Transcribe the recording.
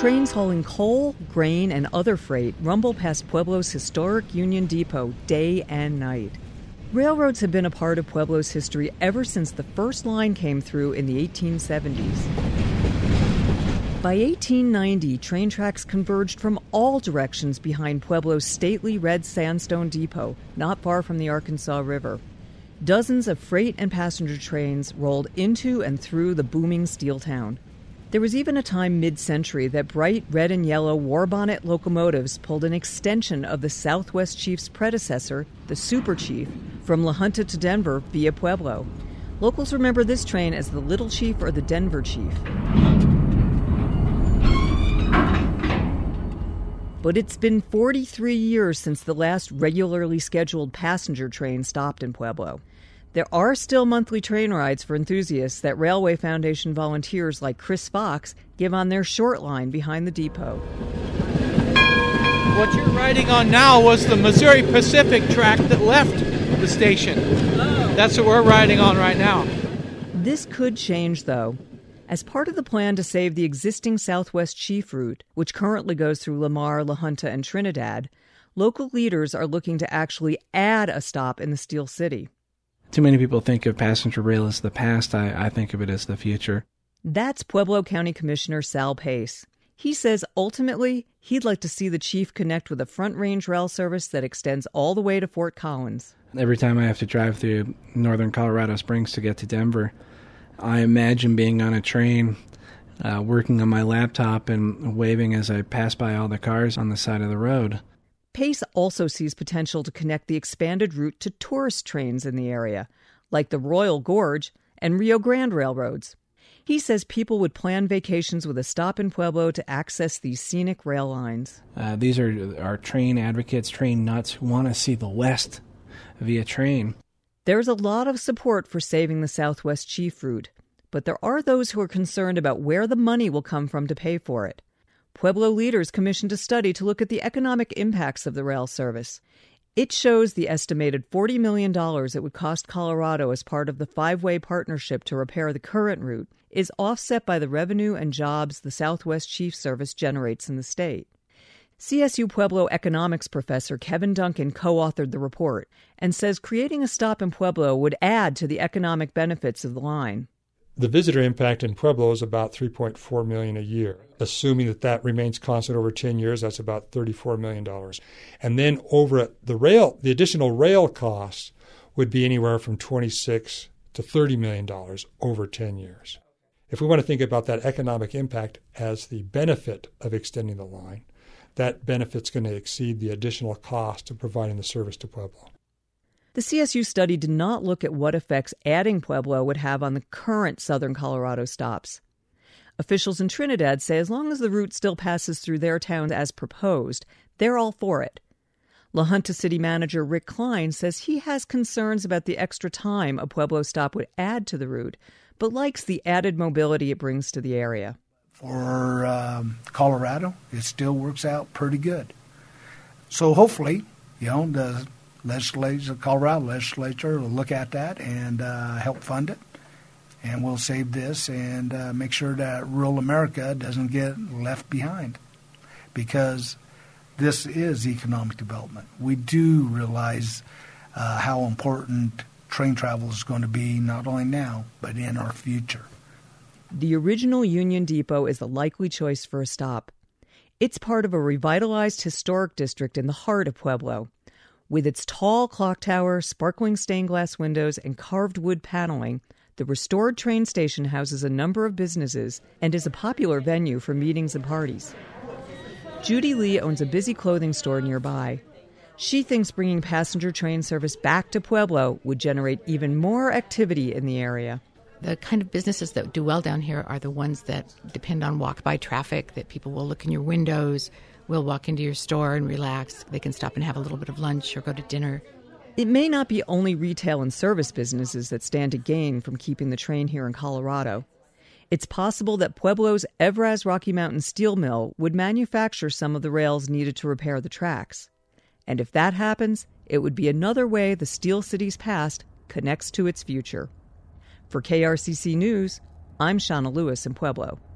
Trains hauling coal, grain, and other freight rumble past Pueblo's historic Union Depot day and night. Railroads have been a part of Pueblo's history ever since the first line came through in the 1870s. By 1890, train tracks converged from all directions behind Pueblo's stately red sandstone depot, not far from the Arkansas River. Dozens of freight and passenger trains rolled into and through the booming steel town. There was even a time mid-century that bright red and yellow war-bonnet locomotives pulled an extension of the Southwest Chief's predecessor, the Super Chief, from La Junta to Denver via Pueblo. Locals remember this train as the Little Chief or the Denver Chief. But it's been 43 years since the last regularly scheduled passenger train stopped in Pueblo. There are still monthly train rides for enthusiasts that Railway Foundation volunteers like Chris Fox give on their short line behind the depot. What you're riding on now was the Missouri Pacific track that left the station. That's what we're riding on right now. This could change, though. As part of the plan to save the existing Southwest Chief route, which currently goes through Lamar, La Junta, and Trinidad, local leaders are looking to actually add a stop in the Steel City. Too many people think of passenger rail as the past. I think of it as the future. That's Pueblo County Commissioner Sal Pace. He says ultimately he'd like to see the chief connect with a Front Range rail service that extends all the way to Fort Collins. Every time I have to drive through northern Colorado Springs to get to Denver, I imagine being on a train, working on my laptop and waving as I pass by all the cars on the side of the road. Pace also sees potential to connect the expanded route to tourist trains in the area, like the Royal Gorge and Rio Grande railroads. He says people would plan vacations with a stop in Pueblo to access these scenic rail lines. These are our train advocates, train nuts who want to see the West via train. There's a lot of support for saving the Southwest Chief route, but there are those who are concerned about where the money will come from to pay for it. Pueblo leaders commissioned a study to look at the economic impacts of the rail service. It shows the estimated $40 million it would cost Colorado as part of the five-way partnership to repair the current route is offset by the revenue and jobs the Southwest Chief Service generates in the state. CSU Pueblo economics professor Kevin Duncan co-authored the report and says creating a stop in Pueblo would add to the economic benefits of the line. The visitor impact in Pueblo is about $3.4 million a year. Assuming that remains constant over 10 years, that's about $34 million. And then over the additional rail costs would be anywhere from $26 to $30 million over 10 years. If we want to think about that economic impact as the benefit of extending the line, that benefit's going to exceed the additional cost of providing the service to Pueblo. The CSU study did not look at what effects adding Pueblo would have on the current southern Colorado stops. Officials in Trinidad say as long as the route still passes through their towns as proposed, they're all for it. La Junta City Manager Rick Klein says he has concerns about the extra time a Pueblo stop would add to the route, but likes the added mobility it brings to the area. For Colorado, it still works out pretty good. So hopefully, the Colorado legislature will look at that and help fund it. And we'll save this and make sure that rural America doesn't get left behind, because this is economic development. We do realize how important train travel is going to be, not only now, but in our future. The original Union Depot is the likely choice for a stop. It's part of a revitalized historic district in the heart of Pueblo. With its tall clock tower, sparkling stained glass windows, and carved wood paneling, the restored train station houses a number of businesses and is a popular venue for meetings and parties. Judy Lee owns a busy clothing store nearby. She thinks bringing passenger train service back to Pueblo would generate even more activity in the area. The kind of businesses that do well down here are the ones that depend on walk-by traffic, that people will look in your windows, will walk into your store and relax. They can stop and have a little bit of lunch or go to dinner. It may not be only retail and service businesses that stand to gain from keeping the train here in Colorado. It's possible that Pueblo's Evraz Rocky Mountain Steel Mill would manufacture some of the rails needed to repair the tracks. And if that happens, it would be another way the Steel City's past connects to its future. For KRCC News, I'm Shauna Lewis in Pueblo.